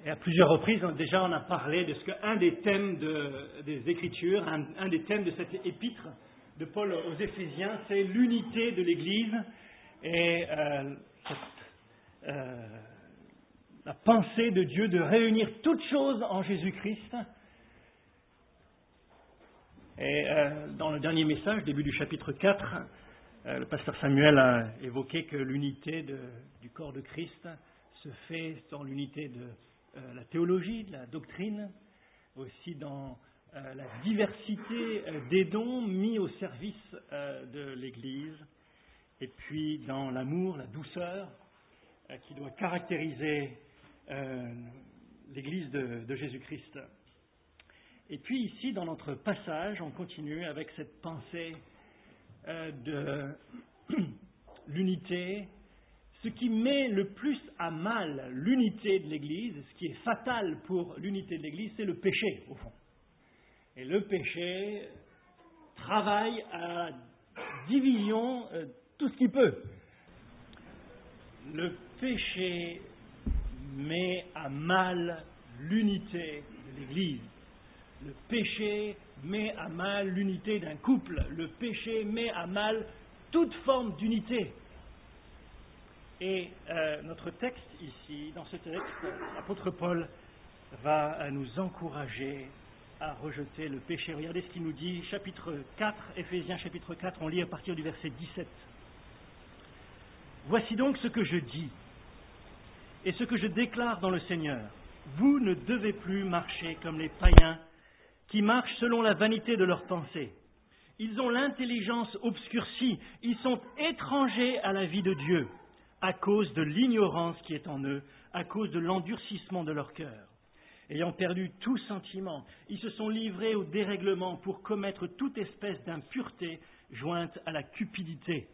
Et à plusieurs reprises, déjà, on a parlé de ce qu'un des thèmes des Écritures, un des thèmes de cette épître de Paul aux Éphésiens, c'est l'unité de l'Église et la pensée de Dieu de réunir toutes choses en Jésus-Christ. Et dans le dernier message, début du chapitre 4, le pasteur Samuel a évoqué que l'unité du corps de Christ se fait dans l'unité de la théologie, de la doctrine, aussi dans la diversité des dons mis au service de l'Église, et puis dans l'amour, la douceur qui doit caractériser l'Église de Jésus-Christ. Et puis ici, dans notre passage, on continue avec cette pensée de l'unité. Ce qui met le plus à mal l'unité de l'Église, ce qui est fatal pour l'unité de l'Église, c'est le péché, au fond. Et le péché travaille à division tout ce qu'il peut. Le péché met à mal l'unité de l'Église. Le péché met à mal l'unité d'un couple. Le péché met à mal toute forme d'unité. Et notre texte ici, dans ce texte, l'apôtre Paul va nous encourager à rejeter le péché. Regardez ce qu'il nous dit, chapitre 4, Éphésiens chapitre 4, on lit à partir du verset 17. « Voici donc ce que je dis et ce que je déclare dans le Seigneur. Vous ne devez plus marcher comme les païens qui marchent selon la vanité de leurs pensées. Ils ont l'intelligence obscurcie, ils sont étrangers à la vie de Dieu, à cause de l'ignorance qui est en eux, à cause de l'endurcissement de leur cœur. Ayant perdu tout sentiment, ils se sont livrés au dérèglement pour commettre toute espèce d'impureté jointe à la cupidité.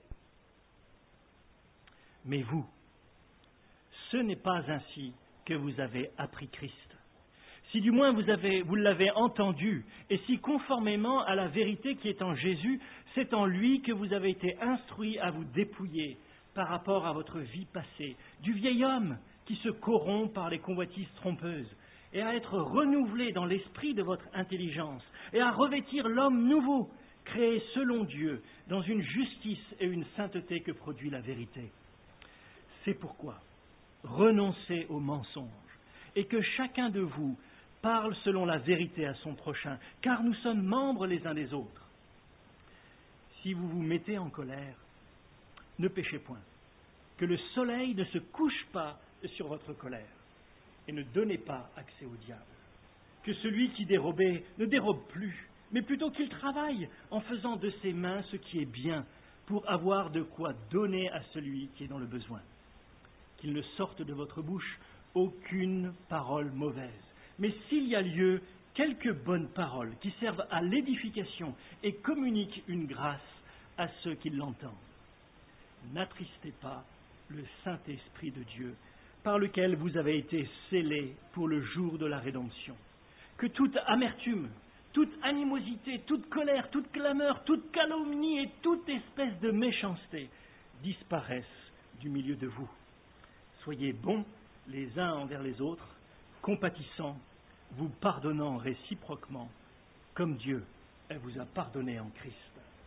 Mais vous, ce n'est pas ainsi que vous avez appris Christ. Si du moins vous l'avez entendu, et si conformément à la vérité qui est en Jésus, c'est en lui que vous avez été instruits à vous dépouiller par rapport à votre vie passée, du vieil homme qui se corrompt par les convoitises trompeuses, et à être renouvelé dans l'esprit de votre intelligence, et à revêtir l'homme nouveau, créé selon Dieu, dans une justice et une sainteté que produit la vérité. C'est pourquoi renoncez aux mensonges, et que chacun de vous parle selon la vérité à son prochain, car nous sommes membres les uns des autres. Si vous vous mettez en colère, ne péchez point, que le soleil ne se couche pas sur votre colère, et ne donnez pas accès au diable. Que celui qui dérobait ne dérobe plus, mais plutôt qu'il travaille en faisant de ses mains ce qui est bien, pour avoir de quoi donner à celui qui est dans le besoin. Qu'il ne sorte de votre bouche aucune parole mauvaise, mais s'il y a lieu, quelques bonnes paroles qui servent à l'édification et communiquent une grâce à ceux qui l'entendent. N'attristez pas le Saint-Esprit de Dieu, par lequel vous avez été scellés pour le jour de la rédemption. Que toute amertume, toute animosité, toute colère, toute clameur, toute calomnie et toute espèce de méchanceté disparaissent du milieu de vous. Soyez bons les uns envers les autres, compatissants, vous pardonnant réciproquement, comme Dieu vous a pardonné en Christ.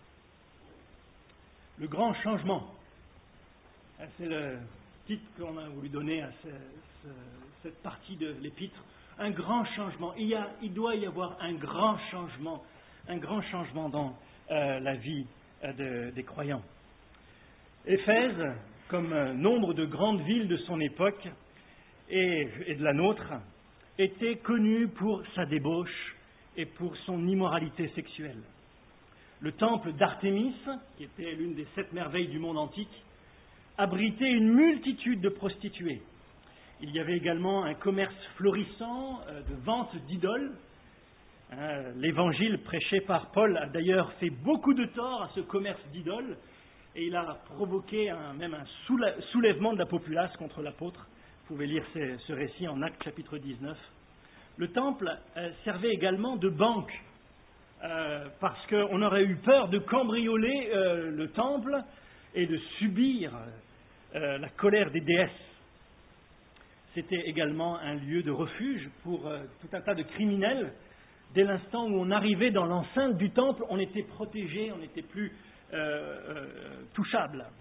Le grand changement, c'est le titre qu'on a voulu donner à cette partie de l'épître. Un grand changement. Il doit y avoir un grand changement dans la vie des croyants. Éphèse, comme nombre de grandes villes de son époque et de la nôtre, était connue pour sa débauche et pour son immoralité sexuelle. Le temple d'Artémis, qui était l'une des 7 merveilles du monde antique, abritait une multitude de prostituées. Il y avait également un commerce florissant de vente d'idoles. L'évangile prêché par Paul a d'ailleurs fait beaucoup de tort à ce commerce d'idoles et il a provoqué même un soulèvement de la populace contre l'apôtre. Vous pouvez lire ce récit en Actes chapitre 19. Le temple servait également de banque parce qu'on aurait eu peur de cambrioler le temple et de subir la colère des déesses. c'était également un lieu de refuge pour tout un tas de criminels. Dès l'instant où on arrivait dans l'enceinte du temple, on était protégé, on n'était plus touchable.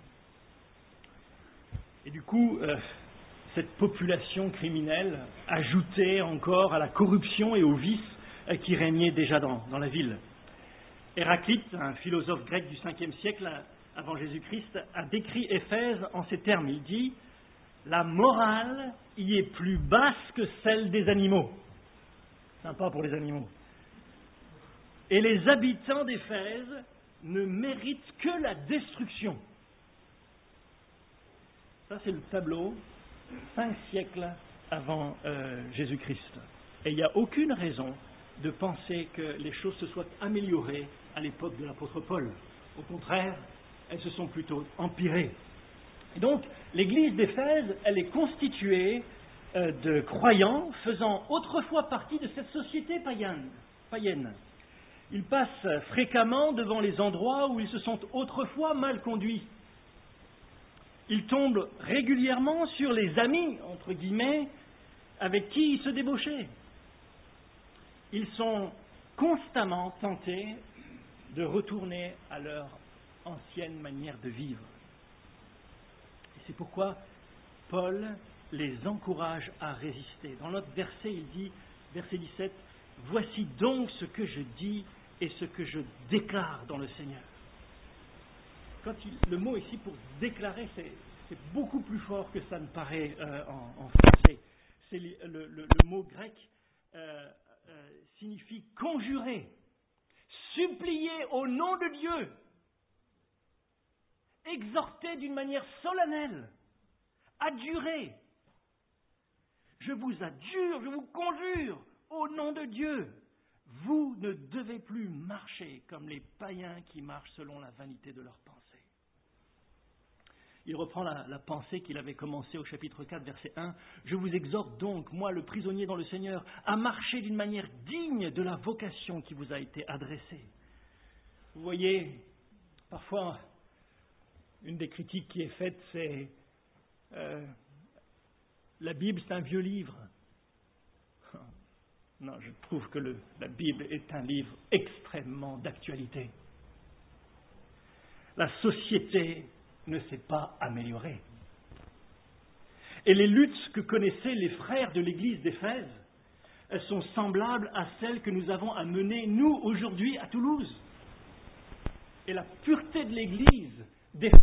Et du coup, cette population criminelle ajoutait encore à la corruption et aux vices qui régnaient déjà dans la ville. Héraclite, un philosophe grec du 5e siècle avant Jésus-Christ, a décrit Éphèse en ces termes. Il dit « La morale y est plus basse que celle des animaux. » Sympa pour les animaux. Et les habitants d'Éphèse ne méritent que la destruction. Ça, c'est le tableau 5 siècles avant Jésus-Christ. Et il n'y a aucune raison de penser que les choses se soient améliorées à l'époque de l'apôtre Paul. Au contraire, elles se sont plutôt empirées. Et donc, l'église d'Éphèse, elle est constituée de croyants faisant autrefois partie de cette société païenne. Ils passent fréquemment devant les endroits où ils se sont autrefois mal conduits. Ils tombent régulièrement sur les amis, entre guillemets, avec qui ils se débauchaient. Ils sont constamment tentés de retourner à leur ancienne manière de vivre. Et c'est pourquoi Paul les encourage à résister. Dans notre verset, il dit, verset 17, « Voici donc ce que je dis et ce que je déclare dans le Seigneur. » Le mot ici pour déclarer, c'est beaucoup plus fort que ça ne paraît en français. C'est le mot grec signifie conjurer, supplier au nom de Dieu, exhorter d'une manière solennelle, adjurer. Je vous adjure, je vous conjure, au nom de Dieu, vous ne devez plus marcher comme les païens qui marchent selon la vanité de leurs pensées. Il reprend la pensée qu'il avait commencée au chapitre 4, verset 1. « Je vous exhorte donc, moi le prisonnier dans le Seigneur, à marcher d'une manière digne de la vocation qui vous a été adressée. » Vous voyez, parfois, une des critiques qui est faite, c'est la Bible, c'est un vieux livre. Non, je trouve que la Bible est un livre extrêmement d'actualité. La société ne s'est pas améliorée. Et les luttes que connaissaient les frères de l'église d'Éphèse, elles sont semblables à celles que nous avons à mener, nous, aujourd'hui, à Toulouse. Et la pureté de l'église d'Éphèse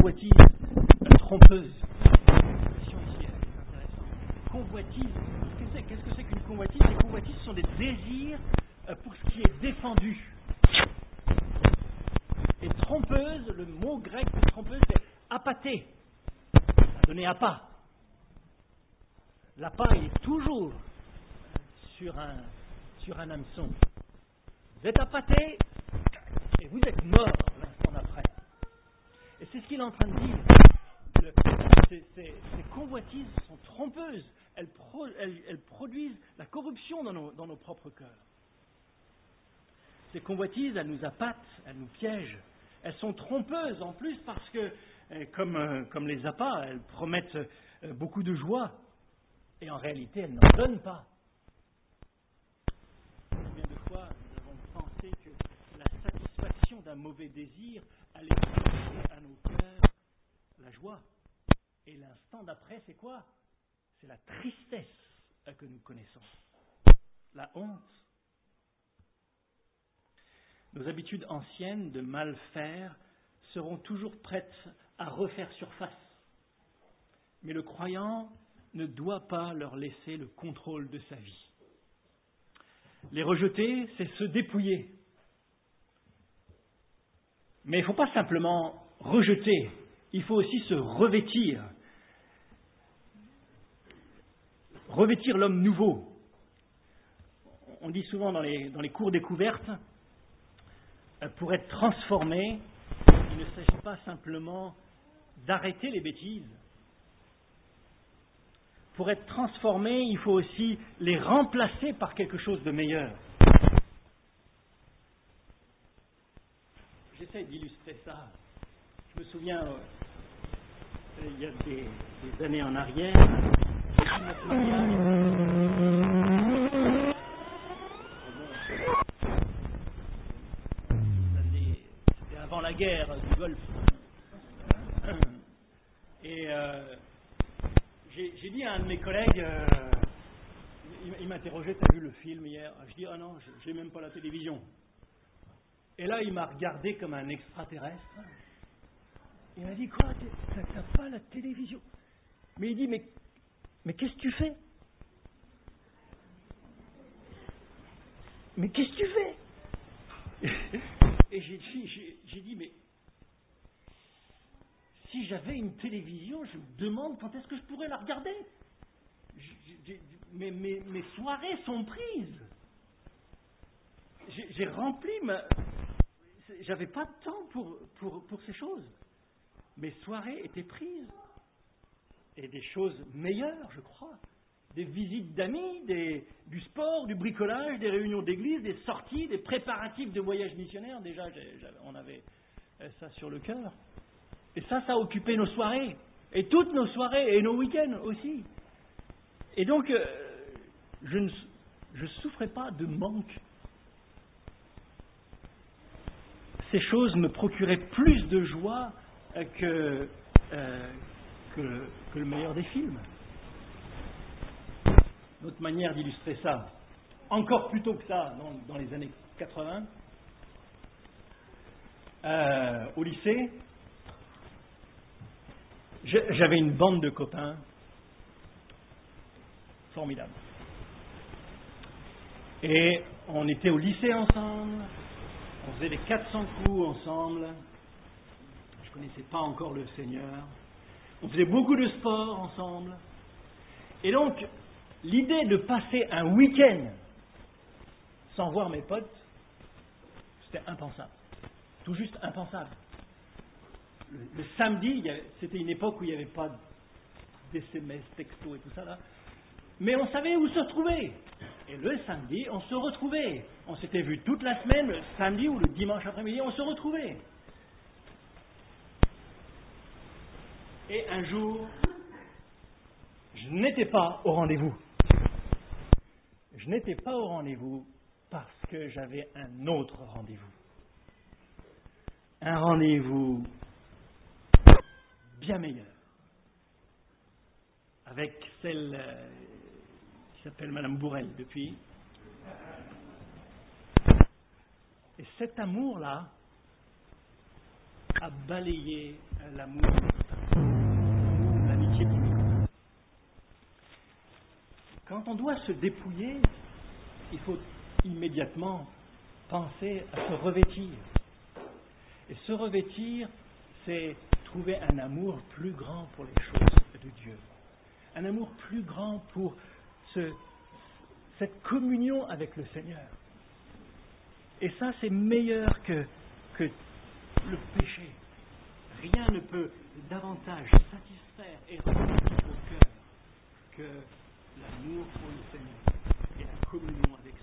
convoitise trompeuse. L'expression ici est intéressante. Convoitise, qu'est-ce que c'est qu'une convoitise? Les convoitises sont des désirs pour ce qui est défendu. Et trompeuse, le mot grec de trompeuse, c'est appâter, à donner appât. L'appât, il est toujours sur un hameçon. Vous êtes appâté et vous êtes mort l'instant d'après. Et c'est ce qu'il est en train de dire. Ces convoitises sont trompeuses. Elles produisent la corruption dans nos propres cœurs. Ces convoitises, elles nous appâtent, elles nous piègent. Elles sont trompeuses en plus parce que, comme les appâts, elles promettent beaucoup de joie. Et en réalité, elles n'en donnent pas. Combien de fois nous avons pensé que la satisfaction d'un mauvais désir allait apporter à nos cœurs la joie. Et l'instant d'après, c'est quoi? C'est la tristesse que nous connaissons. La honte. Nos habitudes anciennes de mal faire seront toujours prêtes à refaire surface. Mais le croyant ne doit pas leur laisser le contrôle de sa vie. Les rejeter, c'est se dépouiller. Mais il ne faut pas simplement rejeter, il faut aussi se revêtir. Revêtir l'homme nouveau. On dit souvent dans les cours découvertes, pour être transformé, il ne s'agit pas simplement d'arrêter les bêtises. Pour être transformé, il faut aussi les remplacer par quelque chose de meilleur. J'essaie d'illustrer ça. Je me souviens, il y a des années en arrière, j'ai vu notre mariage. C'était avant la guerre du Golfe. Et j'ai dit à un de mes collègues, il m'interrogeait, t'as vu le film hier? Je dis, ah non, je n'ai même pas la télévision. Et là, il m'a regardé comme un extraterrestre. Il m'a dit, quoi, t'as pas la télévision? Mais il dit, mais qu'est-ce que tu fais? Mais qu'est-ce que tu fais? Et j'ai dit, mais si j'avais une télévision, je me demande quand est-ce que je pourrais la regarder. Mes soirées sont prises. J'ai rempli j'avais pas de temps pour ces choses. Mes soirées étaient prises. Et des choses meilleures, je crois. Des visites d'amis, du sport, du bricolage, des réunions d'église, des sorties, des préparatifs de voyages missionnaires. Déjà, on avait ça sur le cœur. Et ça occupait nos soirées. Et toutes nos soirées et nos week-ends aussi. Et donc, je ne souffrais pas de manque. Ces choses me procuraient plus de joie que le meilleur des films. Notre manière d'illustrer ça, encore plus tôt que ça, dans les années 80, au lycée, j'avais une bande de copains formidables. Et on était au lycée ensemble, on faisait les 400 coups ensemble, je ne connaissais pas encore le Seigneur, on faisait beaucoup de sport ensemble. Et donc, l'idée de passer un week-end sans voir mes potes, c'était impensable. Tout juste impensable. Le samedi, c'était une époque où il n'y avait pas d'SMS, texto et tout ça là. Mais on savait où se retrouver. Et le samedi, on se retrouvait. On s'était vu toute la semaine, le samedi ou le dimanche après-midi, on se retrouvait. Et un jour, je n'étais pas au rendez-vous. Je n'étais pas au rendez-vous parce que j'avais un autre rendez-vous. Un rendez-vous bien meilleur. Avec celle qui s'appelle Madame Bourrel depuis. Et cet amour-là à balayer l'amour de mes copains, l'amitié pour mes copains. Quand on doit se dépouiller, il faut immédiatement penser à se revêtir. Et se revêtir, c'est trouver un amour plus grand pour les choses de Dieu. Un amour plus grand pour cette communion avec le Seigneur. Et ça, c'est meilleur que le péché. Rien ne peut davantage satisfaire et remplir au cœur que l'amour pour le Seigneur et la communion avec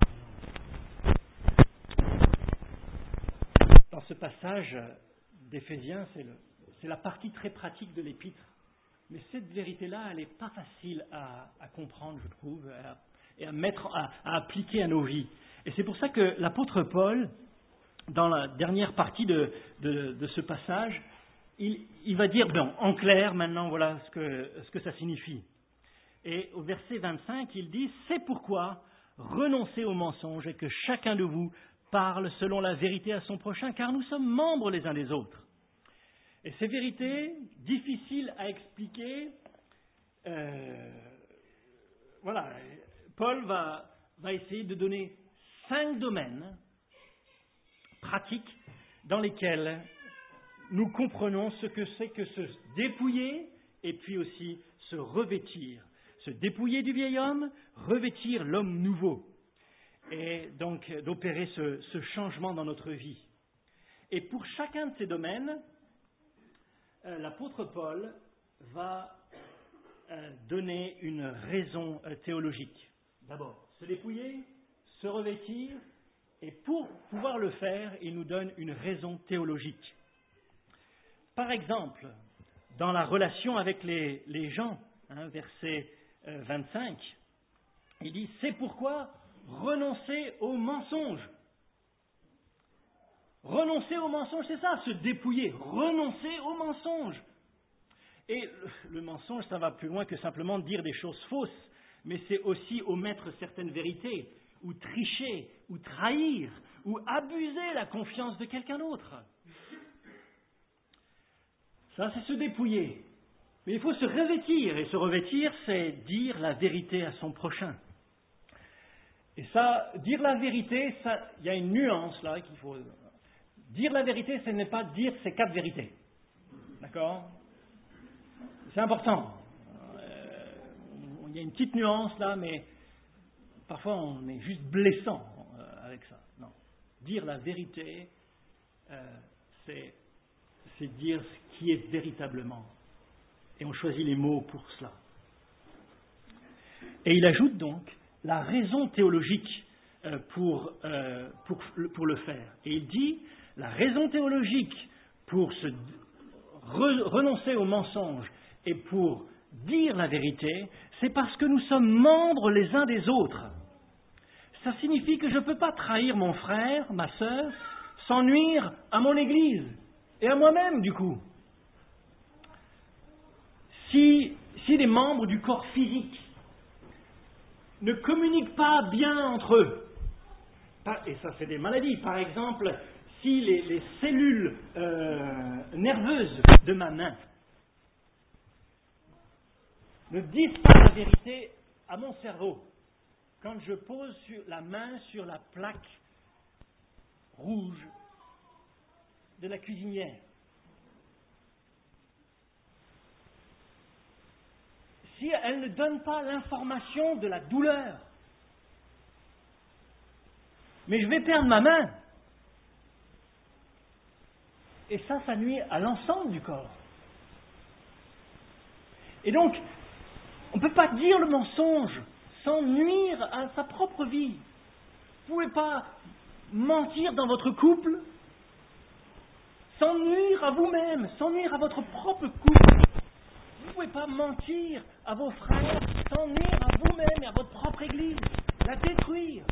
son nom. Dans ce passage d'Éphésiens, c'est la partie très pratique de l'épître. Mais cette vérité-là, elle n'est pas facile à comprendre, je trouve, et à appliquer à nos vies. Et c'est pour ça que l'apôtre Paul, dans la dernière partie de ce passage, il va dire, en clair, maintenant, voilà ce que ça signifie. Et au verset 25, il dit, « C'est pourquoi renoncez au mensonge et que chacun de vous parle selon la vérité à son prochain, car nous sommes membres les uns des autres. » Et ces vérités, difficiles à expliquer, voilà, Paul va essayer de donner 5 domaines pratiques dans lesquels nous comprenons ce que c'est que se dépouiller et puis aussi se revêtir. Se dépouiller du vieil homme, revêtir l'homme nouveau. Et donc d'opérer ce changement dans notre vie. Et pour chacun de ces domaines, l'apôtre Paul va donner une raison théologique. D'abord, se dépouiller, se revêtir, et pour pouvoir le faire, il nous donne une raison théologique. Par exemple, dans la relation avec les gens, verset 25, il dit « C'est pourquoi renoncer au mensonge ». Renoncer au mensonge, c'est ça, se dépouiller, renoncer au mensonge. Et le mensonge, ça va plus loin que simplement dire des choses fausses, mais c'est aussi omettre certaines vérités, ou tricher, ou trahir, ou abuser la confiance de quelqu'un d'autre. Ça, c'est se dépouiller. Mais il faut se revêtir, et se revêtir, c'est dire la vérité à son prochain. Et ça, dire la vérité, il y a une nuance là qu'il faut... Dire la vérité, ce n'est pas dire ces 4 vérités. D'accord ? C'est important. Il y a une petite nuance là, mais parfois on est juste blessant avec ça. Non. Dire la vérité, c'est dire ce qui est véritablement. Et on choisit les mots pour cela. Et il ajoute donc la raison théologique pour le faire. Et il dit, la raison théologique pour renoncer au mensonge et pour dire la vérité, c'est parce que nous sommes membres les uns des autres. Ça signifie que je ne peux pas trahir mon frère, ma sœur, sans nuire à mon Église et à moi-même, du coup. Si les membres du corps physique ne communiquent pas bien entre eux, et ça c'est des maladies, par exemple, si les cellules nerveuses de ma main ne disent pas la vérité à mon cerveau, quand je pose la main sur la plaque rouge de la cuisinière, si elle ne donne pas l'information de la douleur, mais je vais perdre ma main. Et ça nuit à l'ensemble du corps. Et donc, on ne peut pas dire le mensonge sans nuire à sa propre vie. Vous ne pouvez pas mentir dans votre couple sans nuire à vous-même, sans nuire à votre propre couple. Vous ne pouvez pas mentir à vos frères sans nuire à vous-même et à votre propre Église, la détruire.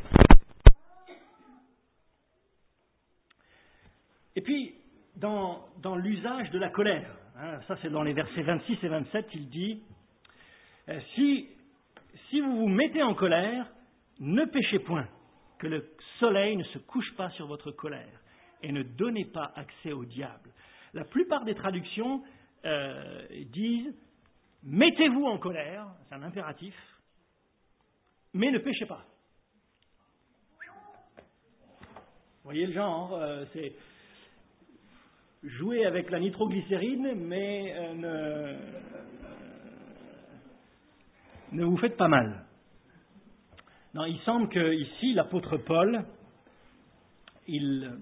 Et puis, dans l'usage de la colère, ça c'est dans les versets 26 et 27, il dit si vous vous mettez en colère, ne péchez point, que le soleil ne se couche pas sur votre colère, et ne donnez pas accès au diable. La plupart des traductions disent « mettez-vous en colère », c'est un impératif, mais ne péchez pas. Vous voyez le genre, c'est jouer avec la nitroglycérine, mais ne vous faites pas mal. Non, il semble que ici, l'apôtre Paul, il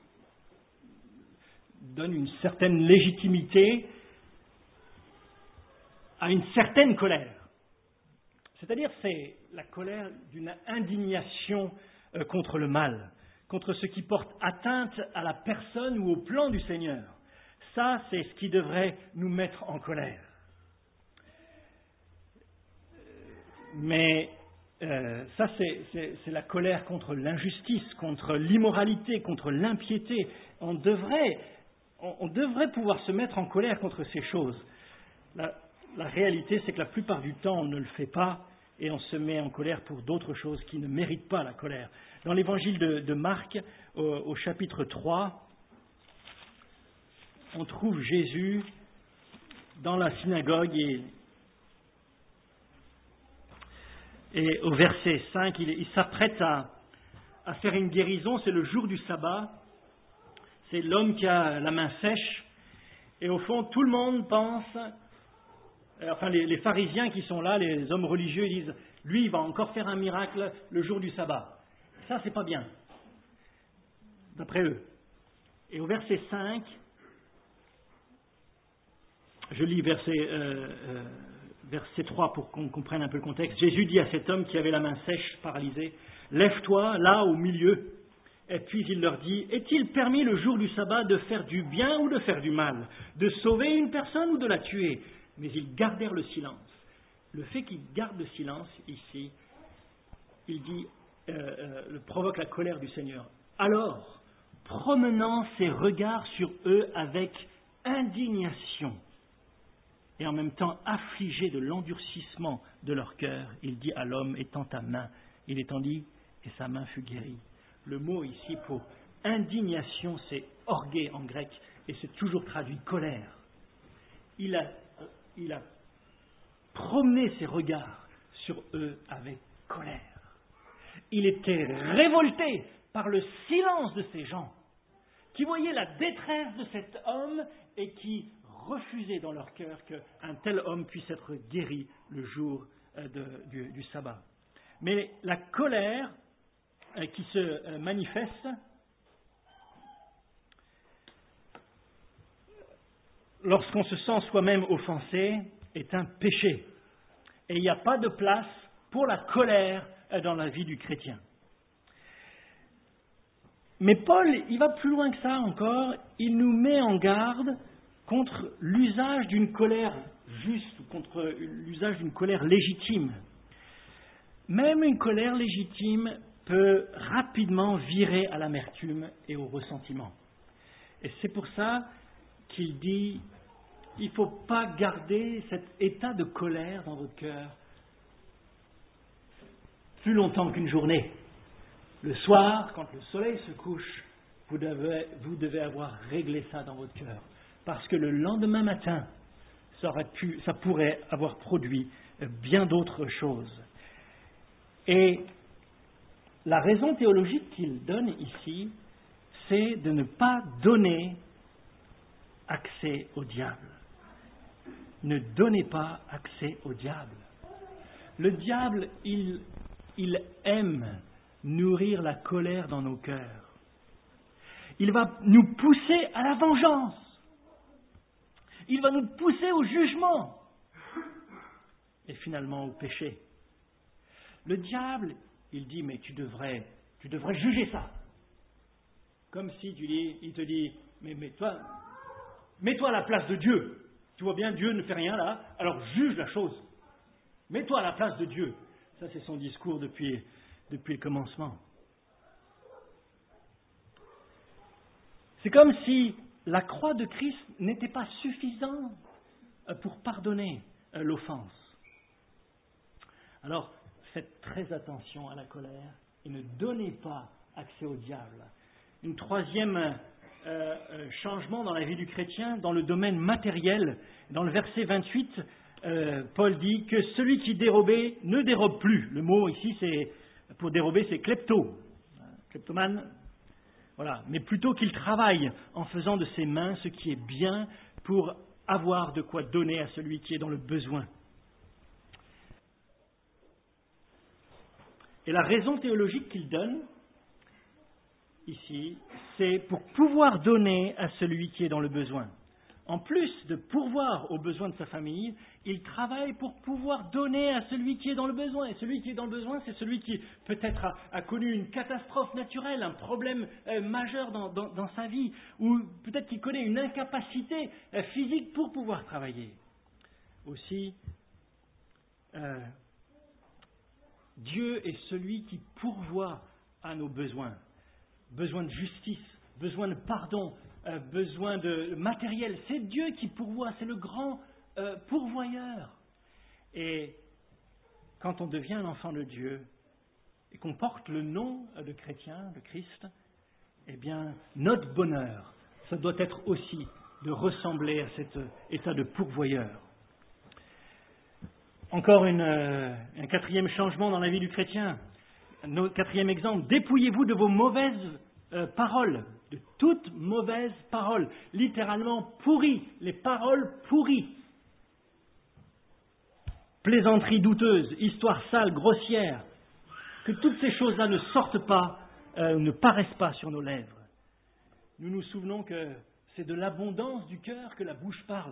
donne une certaine légitimité à une certaine colère. C'est-à-dire, c'est la colère d'une indignation contre le mal, contre ce qui porte atteinte à la personne ou au plan du Seigneur. Ça, c'est ce qui devrait nous mettre en colère. Mais ça, c'est la colère contre l'injustice, contre l'immoralité, contre l'impiété. On devrait pouvoir se mettre en colère contre ces choses. La réalité, c'est que la plupart du temps, on ne le fait pas et on se met en colère pour d'autres choses qui ne méritent pas la colère. Dans l'évangile de Marc, au chapitre 3, on trouve Jésus dans la synagogue et au verset 5, il s'apprête à faire une guérison, c'est le jour du sabbat, c'est l'homme qui a la main sèche, et au fond, tout le monde pense, enfin les pharisiens qui sont là, les hommes religieux, ils disent, lui, il va encore faire un miracle le jour du sabbat. Ça, c'est pas bien, d'après eux. Et au verset 5, je lis verset 3 pour qu'on comprenne un peu le contexte. Jésus dit à cet homme qui avait la main sèche, paralysé, « Lève-toi, là, au milieu. » Et puis il leur dit, « Est-il permis le jour du sabbat de faire du bien ou de faire du mal, de sauver une personne ou de la tuer ?» Mais ils gardèrent le silence. Le fait qu'ils gardent le silence, ici, il dit, provoque la colère du Seigneur. Alors, promenant ses regards sur eux avec indignation, et en même temps affligé de l'endurcissement de leur cœur, il dit à l'homme, étends ta main. Il étendit, et sa main fut guérie. Le mot ici pour indignation, c'est orgué en grec, et c'est toujours traduit colère. Il a promené ses regards sur eux avec colère. Il était révolté par le silence de ces gens, qui voyaient la détresse de cet homme et qui refusaient dans leur cœur qu'un tel homme puisse être guéri le jour du sabbat. Mais la colère qui se manifeste lorsqu'on se sent soi-même offensé est un péché. Et il n'y a pas de place pour la colère dans la vie du chrétien. Mais Paul, il va plus loin que ça encore, il nous met en garde contre l'usage d'une colère juste, contre l'usage d'une colère légitime. Même une colère légitime peut rapidement virer à l'amertume et au ressentiment. Et c'est pour ça qu'il dit, il ne faut pas garder cet état de colère dans votre cœur plus longtemps qu'une journée. Le soir, quand le soleil se couche, vous devez avoir réglé ça dans votre cœur. Parce que le lendemain matin, ça pourrait avoir produit bien d'autres choses. Et la raison théologique qu'il donne ici, c'est de ne pas donner accès au diable. Ne donnez pas accès au diable. Le diable, il aime nourrir la colère dans nos cœurs. Il va nous pousser à la vengeance. Il va nous pousser au jugement. Et finalement au péché. Le diable, il dit, mais tu devrais juger ça. Comme si il te dit, mais mets-toi à la place de Dieu. Tu vois bien, Dieu ne fait rien là, alors juge la chose. Mets-toi à la place de Dieu. Ça, c'est son discours depuis le commencement. C'est comme si la croix de Christ n'était pas suffisante pour pardonner l'offense. Alors, faites très attention à la colère et ne donnez pas accès au diable. Une troisième changement dans la vie du chrétien dans le domaine matériel. Dans le verset 28, Paul dit que celui qui dérobait ne dérobe plus. Le mot ici, pour dérober, c'est klepto, kleptomane. Voilà. Mais plutôt qu'il travaille en faisant de ses mains ce qui est bien pour avoir de quoi donner à celui qui est dans le besoin. Et la raison théologique qu'il donne, ici, c'est pour pouvoir donner à celui qui est dans le besoin. En plus de pourvoir aux besoins de sa famille, il travaille pour pouvoir donner à celui qui est dans le besoin. Et celui qui est dans le besoin, c'est celui qui peut-être a connu une catastrophe naturelle, un problème majeur dans sa vie, ou peut-être qu'il connaît une incapacité physique pour pouvoir travailler. Aussi, Dieu est celui qui pourvoit à nos besoins. Besoin de justice, besoin de pardon, besoin de matériel. C'est Dieu qui pourvoit, c'est le grand pourvoyeur. Et quand on devient un enfant de Dieu et qu'on porte le nom de chrétien, de Christ, eh bien, notre bonheur, ça doit être aussi de ressembler à cet état de pourvoyeur. Encore un quatrième changement dans la vie du chrétien. Quatrième exemple, dépouillez-vous de vos mauvaises paroles, de toutes mauvaises paroles, littéralement pourries, les paroles pourries. Plaisanteries douteuses, histoires sales, grossières, que toutes ces choses-là ne sortent pas, ne paraissent pas sur nos lèvres. Nous nous souvenons que c'est de l'abondance du cœur que la bouche parle.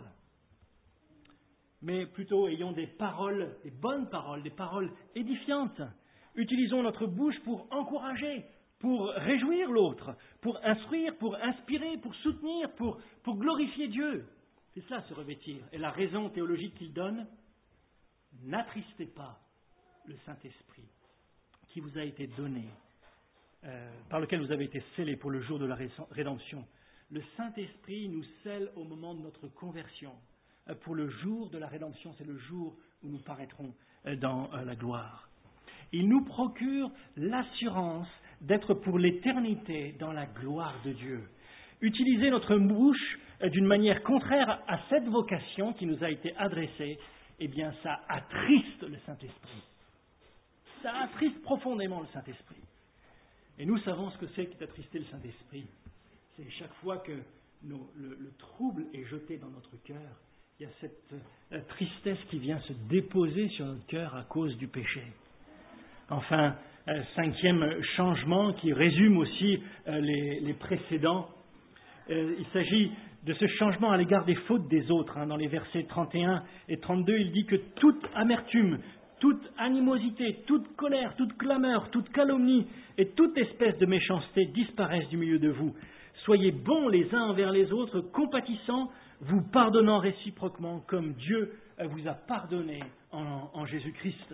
Mais plutôt ayons des paroles, des bonnes paroles, des paroles édifiantes. Utilisons notre bouche pour encourager, pour réjouir l'autre, pour instruire, pour inspirer, pour soutenir, pour glorifier Dieu. C'est cela, se revêtir. Et la raison théologique qu'il donne, n'attristez pas le Saint-Esprit qui vous a été donné, par lequel vous avez été scellés pour le jour de la rédemption. Le Saint-Esprit nous scelle au moment de notre conversion. Pour le jour de la rédemption, c'est le jour où nous paraîtrons dans la gloire. Il nous procure l'assurance d'être pour l'éternité dans la gloire de Dieu. Utiliser notre bouche d'une manière contraire à cette vocation qui nous a été adressée, eh bien ça attriste le Saint-Esprit. Ça attriste profondément le Saint-Esprit. Et nous savons ce que c'est qu'attrister le Saint-Esprit. C'est chaque fois que le trouble est jeté dans notre cœur, il y a cette tristesse qui vient se déposer sur notre cœur à cause du péché. Enfin, cinquième changement qui résume aussi les précédents, il s'agit de ce changement à l'égard des fautes des autres. Dans les versets 31 et 32, il dit que toute amertume, toute animosité, toute colère, toute clameur, toute calomnie et toute espèce de méchanceté disparaissent du milieu de vous. Soyez bons les uns envers les autres, compatissants, vous pardonnant réciproquement comme Dieu vous a pardonné en Jésus-Christ.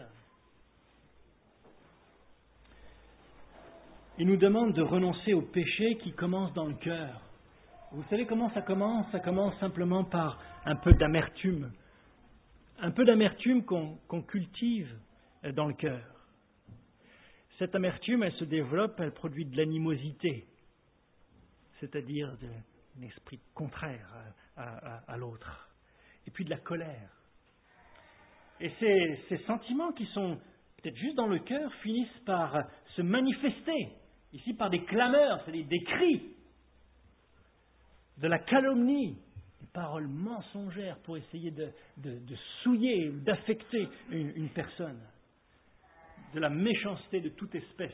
Il nous demande de renoncer au péché qui commence dans le cœur. Vous savez comment ça commence ? Ça commence simplement par un peu d'amertume. Un peu d'amertume qu'on cultive dans le cœur. Cette amertume, elle se développe, elle produit de l'animosité, c'est-à-dire un esprit contraire à l'autre. Et puis de la colère. Et ces sentiments qui sont peut-être juste dans le cœur finissent par se manifester, ici par des clameurs, c'est-à-dire des cris, de la calomnie, des paroles mensongères pour essayer de souiller, d'affecter une personne, de la méchanceté de toute espèce.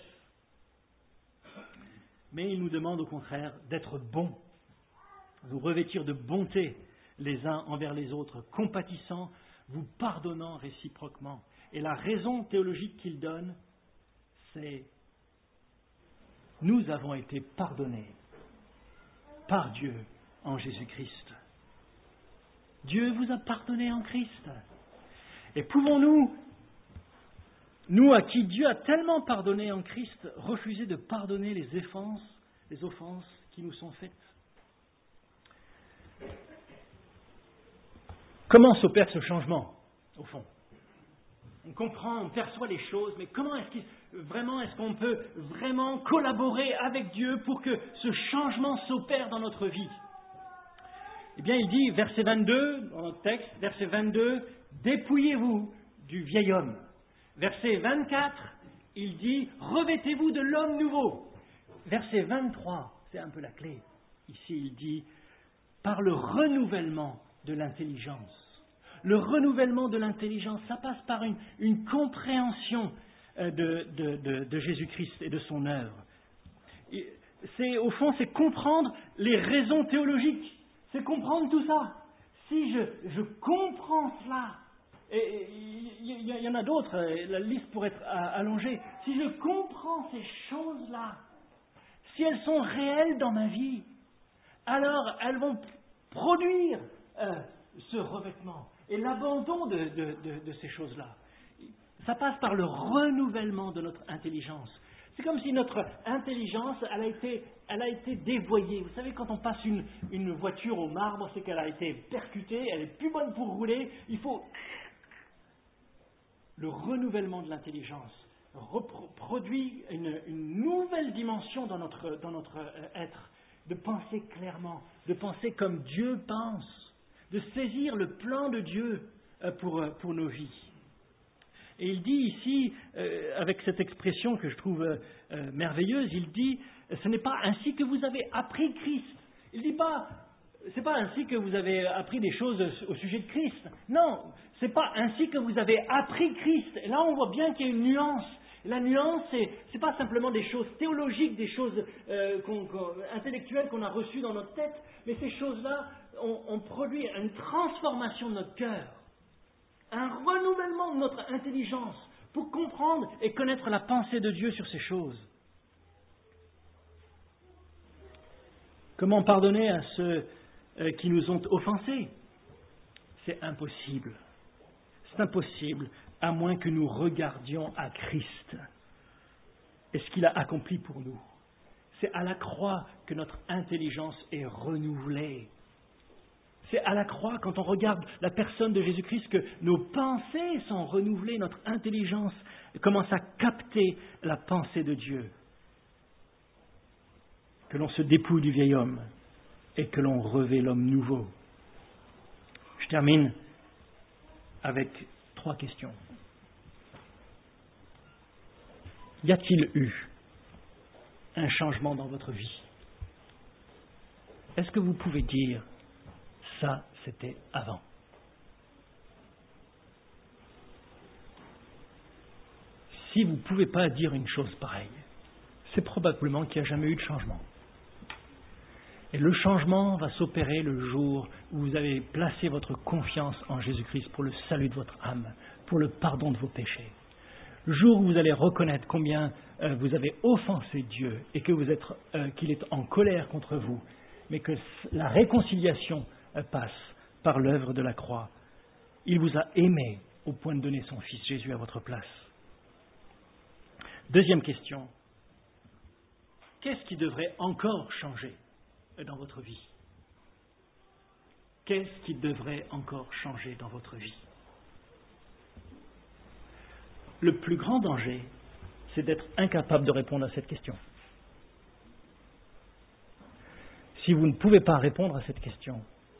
Mais il nous demande au contraire d'être bons, de vous revêtir de bonté les uns envers les autres, compatissants, vous pardonnant réciproquement. Et la raison théologique qu'il donne, c'est « Nous avons été pardonnés par Dieu en Jésus-Christ. » Dieu vous a pardonné en Christ. Et pouvons-nous, nous à qui Dieu a tellement pardonné en Christ, refuser de pardonner les offenses qui nous sont faites ? Comment s'opère ce changement, au fond ? On comprend, on perçoit les choses, mais comment est-ce vraiment, est-ce qu'on peut vraiment collaborer avec Dieu pour que ce changement s'opère dans notre vie? Eh bien, il dit, verset 22, dans notre texte, verset 22, « Dépouillez-vous du vieil homme ». Verset 24, il dit, « Revêtez-vous de l'homme nouveau ». Verset 23, c'est un peu la clé. Ici, il dit, « Par le renouvellement de l'intelligence ». Le renouvellement de l'intelligence, ça passe par une compréhension de Jésus-Christ et de son œuvre. Au fond, c'est comprendre les raisons théologiques. C'est comprendre tout ça. Si je comprends cela, et il y en a d'autres, la liste pourrait être allongée. Si je comprends ces choses-là, si elles sont réelles dans ma vie, alors elles vont produire ce revêtement et l'abandon de ces choses-là. Ça passe par le renouvellement de notre intelligence. C'est comme si notre intelligence, elle a été dévoyée. Vous savez, quand on passe une voiture au marbre, c'est qu'elle a été percutée, elle est plus bonne pour rouler. Il faut le renouvellement de l'intelligence produit une nouvelle dimension dans notre être, de penser clairement, de penser comme Dieu pense, de saisir le plan de Dieu pour nos vies. Et il dit ici, avec cette expression que je trouve merveilleuse, il dit, ce n'est pas ainsi que vous avez appris Christ. Il ne dit pas, c'est pas ainsi que vous avez appris des choses au sujet de Christ. Non, c'est pas ainsi que vous avez appris Christ. Et là, on voit bien qu'il y a une nuance. La nuance, c'est pas simplement des choses théologiques, des choses intellectuelles qu'on a reçues dans notre tête, mais ces choses-là ont produit une transformation de notre cœur, un renouvellement de notre intelligence pour comprendre et connaître la pensée de Dieu sur ces choses. Comment pardonner à ceux qui nous ont offensés? C'est impossible. C'est impossible, à moins que nous regardions à Christ et ce qu'il a accompli pour nous. C'est à la croix que notre intelligence est renouvelée. C'est à la croix, quand on regarde la personne de Jésus-Christ, que nos pensées sont renouvelées, notre intelligence commence à capter la pensée de Dieu. Que l'on se dépouille du vieil homme et que l'on revêt l'homme nouveau. Je termine avec 3 questions. Y a-t-il eu un changement dans votre vie? Est-ce que vous pouvez dire ça, c'était avant? Si vous ne pouvez pas dire une chose pareille, c'est probablement qu'il n'y a jamais eu de changement. Et le changement va s'opérer le jour où vous avez placé votre confiance en Jésus-Christ pour le salut de votre âme, pour le pardon de vos péchés. Le jour où vous allez reconnaître combien vous avez offensé Dieu et que qu'il est en colère contre vous, mais que la réconciliation passe par l'œuvre de la croix. Il vous a aimé au point de donner son Fils Jésus à votre place. Deuxième question. Qu'est-ce qui devrait encore changer dans votre vie? Qu'est-ce qui devrait encore changer dans votre vie? Le plus grand danger, c'est d'être incapable de répondre à cette question. Si vous ne pouvez pas répondre à cette question,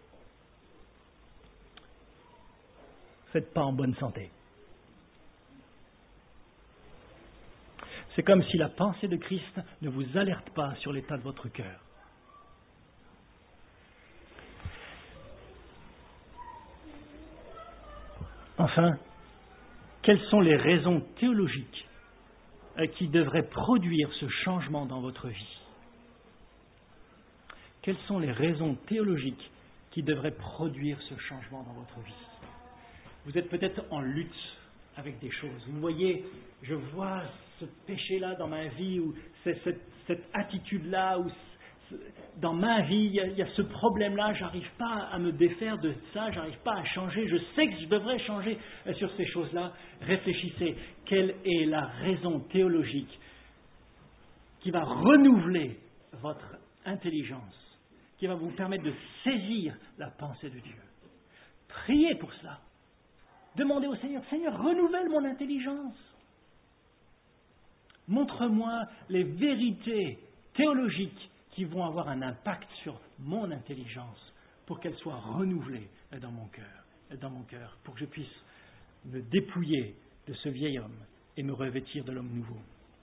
vous n'êtes pas en bonne santé. C'est comme si la pensée de Christ ne vous alerte pas sur l'état de votre cœur. Enfin, quelles sont les raisons théologiques qui devraient produire ce changement dans votre vie? Quelles sont les raisons théologiques qui devraient produire ce changement dans votre vie? Vous êtes peut-être en lutte avec des choses. Vous voyez, je vois ce péché-là dans ma vie, ou cette attitude-là, ou dans ma vie, il y a ce problème-là, je n'arrive pas à me défaire de ça, je n'arrive pas à changer, je sais que je devrais changer sur ces choses-là. Réfléchissez, quelle est la raison théologique qui va renouveler votre intelligence, qui va vous permettre de saisir la pensée de Dieu? Priez pour cela. Demandez au Seigneur, Seigneur, renouvelle mon intelligence. Montre-moi les vérités théologiques qui vont avoir un impact sur mon intelligence pour qu'elle soit renouvelée dans mon cœur, pour que je puisse me dépouiller de ce vieil homme et me revêtir de l'homme nouveau.